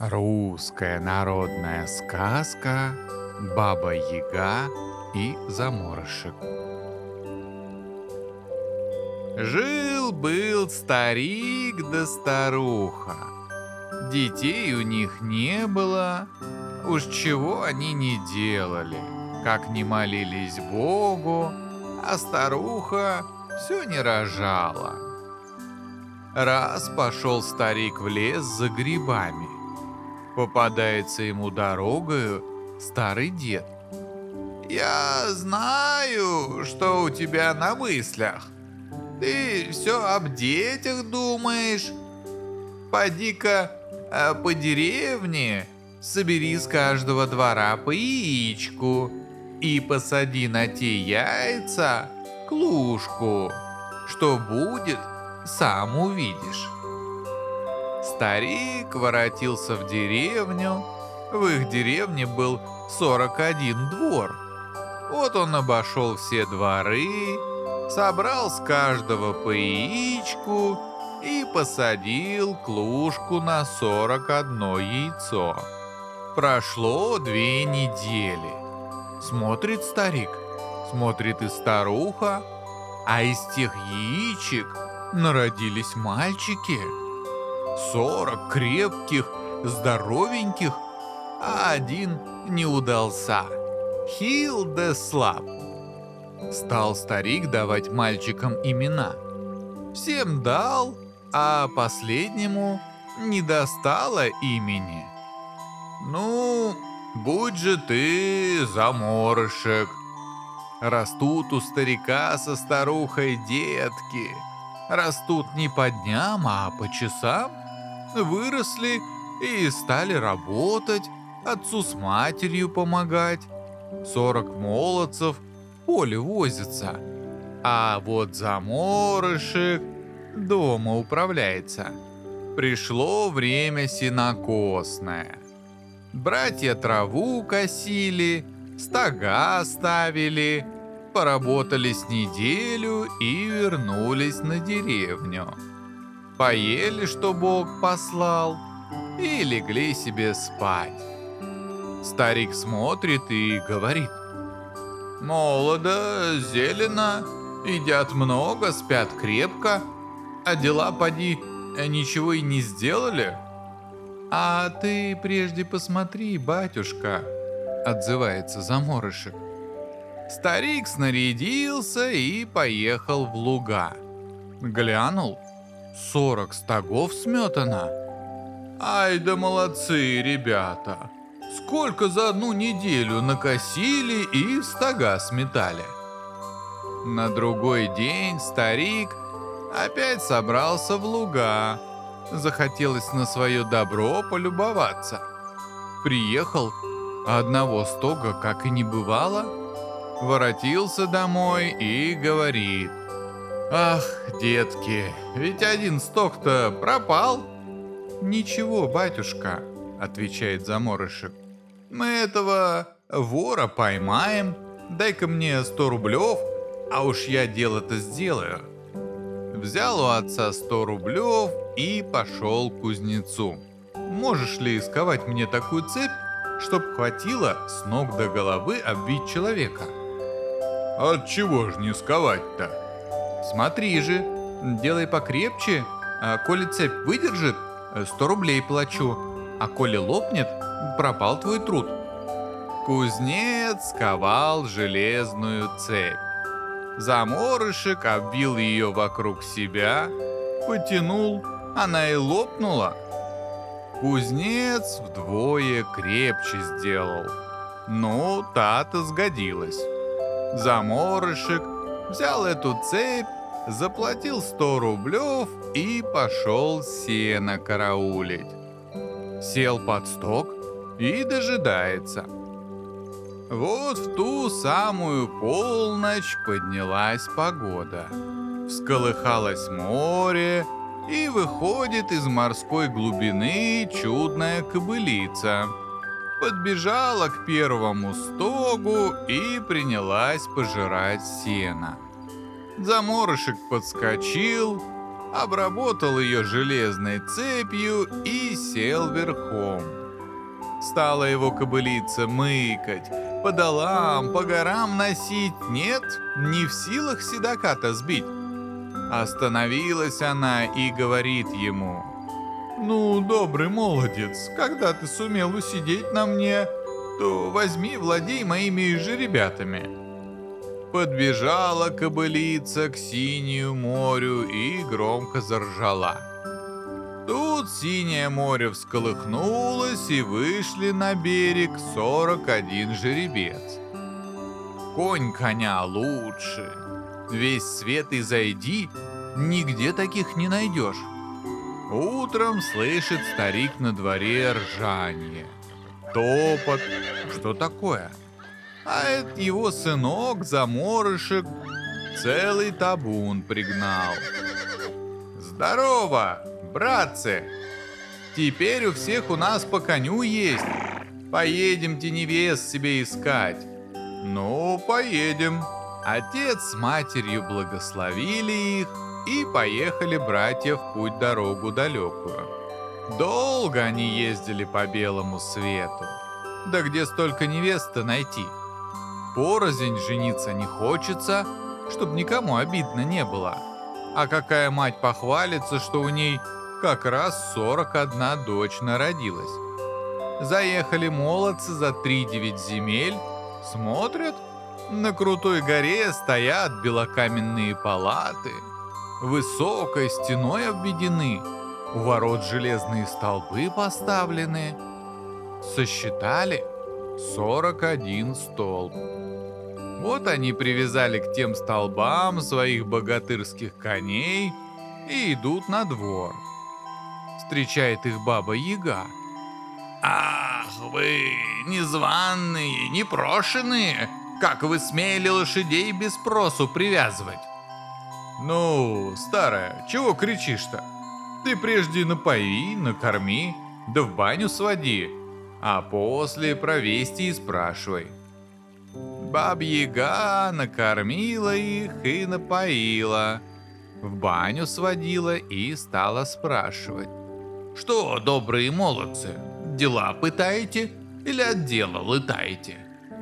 Русская народная сказка «Баба-Яга и заморышек». Жил-был старик да старуха. Детей у них не было. Уж чего они не делали, как не молились Богу, а старуха все не рожала. Раз пошел старик в лес за грибами. Попадается ему дорогою старый дед. «Я знаю, что у тебя на мыслях. Ты все об детях думаешь. Поди-ка по деревне, собери с каждого двора по яичку и посади на те яйца клушку. Что будет, сам увидишь». Старик воротился в деревню. В их деревне был 41 двор. Вот он обошел все дворы, собрал с каждого по яичку и посадил клушку на 41 яйцо. Прошло 2 недели. Смотрит старик, смотрит и старуха, а из тех яичек народились мальчики. 40 крепких, здоровеньких, а один не удался. Хил да слаб. Стал старик давать мальчикам имена. Всем дал, а последнему не достало имени. «Ну, будь же ты заморышек». Растут у старика со старухой детки. Растут не по дням, а по часам. Выросли и стали работать, отцу с матерью помогать. 40 молодцев в поле возятся. А вот заморышек дома управляется. Пришло время сенокосное. Братья траву косили, стога ставили, поработали с неделю и вернулись на деревню. Поели, что Бог послал, и легли себе спать. Старик смотрит и говорит: «Молодо, зелено, едят много, спят крепко, а дела, поди, ничего и не сделали». «А ты прежде посмотри, батюшка», — отзывается заморышек. Старик снарядился и поехал в луга. Глянул, 40 стогов сметано. Ай да молодцы, ребята! Сколько за одну неделю накосили и в стога сметали. На другой день старик опять собрался в луга. Захотелось на свое добро полюбоваться. Приехал, а одного стога как и не бывало. Воротился домой и говорит: «Ах, детки, ведь один сток-то пропал». «Ничего, батюшка», — отвечает заморышек, «мы этого вора поймаем, дай-ка мне 100 рублев, а уж я дело-то сделаю». Взял у отца 100 рублев и пошел к кузнецу. «Можешь ли сковать мне такую цепь, чтоб хватило с ног до головы обвить человека?» «От чего ж не сковать-то?» «Смотри же, делай покрепче, а коли цепь выдержит, 100 рублей плачу, а коли лопнет, пропал твой труд». Кузнец сковал железную цепь. Заморышек обвил ее вокруг себя, потянул, она и лопнула. Кузнец вдвое крепче сделал. Ну, та-то сгодилась. Заморышек взял эту цепь, заплатил 100 рублев и пошел сено караулить. Сел под сток и дожидается. Вот в ту самую полночь поднялась погода. Всколыхалось море, и выходит из морской глубины чудная кобылица. Подбежала к первому стогу и принялась пожирать сено. Заморышек подскочил, обработал ее железной цепью и сел верхом. Стала его кобылица мыкать, по долам, по горам носить, нет, не в силах седока-то сбить. Остановилась она и говорит ему: «Ну, добрый молодец, когда ты сумел усидеть на мне, то возьми, владей моими жеребятами». Подбежала кобылица к синему морю и громко заржала. Тут синее море всколыхнулось, и вышли на берег 41 жеребец. Конь коня лучше. Весь свет и зайди, нигде таких не найдешь. Утром слышит старик на дворе ржанье, топот. Что такое? А это его сынок, заморышек, целый табун пригнал. Здорово, братцы! Теперь у всех у нас по коню есть. Поедемте невест себе искать. Ну, поедем. Отец с матерью благословили их, и поехали братья в путь-дорогу далекую. Долго они ездили по белому свету. Да где столько невест-то найти? Порознь жениться не хочется, чтоб никому обидно не было. А какая мать похвалится, что у ней как раз 41 дочь народилась. Заехали молодцы за 3-9 земель, смотрят, на крутой горе стоят белокаменные палаты, высокой стеной обведены, у ворот железные столбы поставлены. Сосчитали 41 столб. Вот они привязали к тем столбам своих богатырских коней и идут на двор. Встречает их баба-яга. «Ах вы, незваные, непрошенные! Как вы смели лошадей без спросу привязывать?» «Ну, старая, чего кричишь-то? Ты прежде напои, накорми, да в баню своди, а после про вести и спрашивай». Бабья-яга накормила их и напоила, в баню сводила и стала спрашивать: «Что, добрые молодцы, дела пытаете или от дела лытаете?»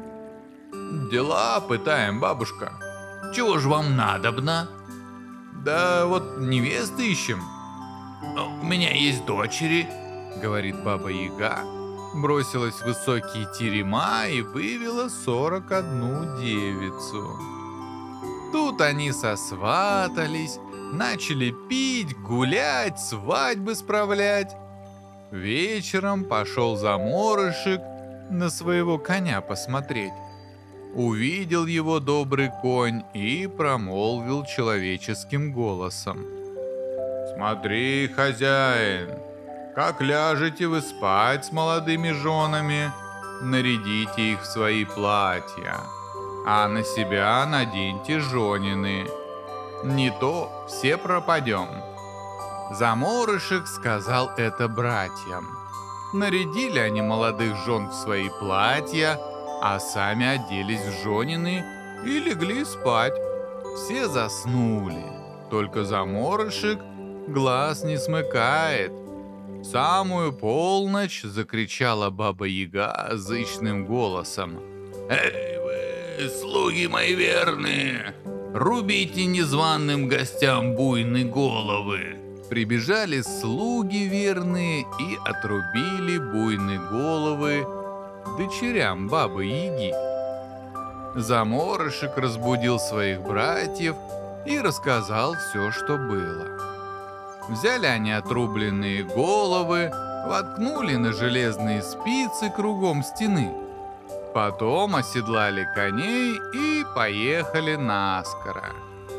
«Дела пытаем, бабушка». «Чего ж вам надобно?» «Да вот невесты ищем». «У меня есть дочери», — говорит баба-яга, бросилась в высокие терема и вывела 41 девицу. Тут они сосватались, начали пить, гулять, свадьбы справлять. Вечером пошел заморышек на своего коня посмотреть. Увидел его добрый конь и промолвил человеческим голосом: «Смотри, хозяин, как ляжете вы спать с молодыми женами, нарядите их в свои платья, а на себя наденьте жонины. Не то все пропадем». Заморышек сказал это братьям. Нарядили они молодых жен в свои платья, а сами оделись в жонины и легли спать. Все заснули, только заморышек глаз не смыкает. В самую полночь закричала баба-яга зычным голосом: «Эй вы, слуги мои верные, рубите незваным гостям буйны головы!» Прибежали слуги верные и отрубили буйны головы дочерям бабы-яги. Заморышек разбудил своих братьев и рассказал все, что было. Взяли они отрубленные головы, воткнули на железные спицы кругом стены. Потом оседлали коней и поехали наскоро.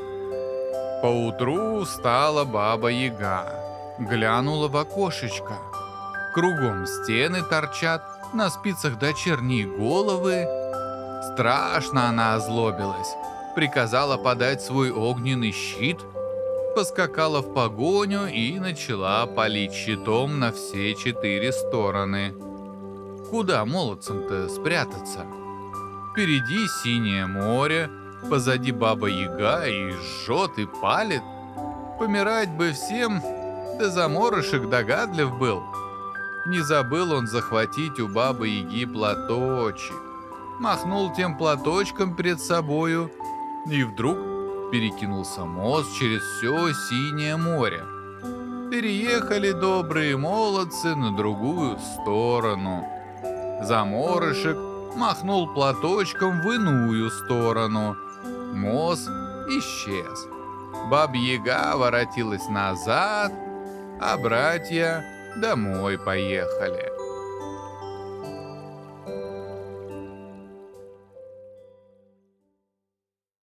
Поутру встала баба-яга, глянула в окошечко. Кругом стены торчат, на спицах дочерние головы. Страшно она озлобилась, приказала подать свой огненный щит, поскакала в погоню и начала палить щитом на все 4 стороны. Куда молодцам-то спрятаться? Впереди синее море, позади баба-яга и жжет и палит. помирать бы всем, да заморышек догадлив был. Не забыл он захватить у бабы-яги платочек. Махнул тем платочком перед собою, и вдруг перекинулся мост через все синее море. Переехали добрые молодцы на другую сторону. Заморышек махнул платочком в иную сторону. Мост исчез. Баба-яга воротилась назад, а братья домой поехали.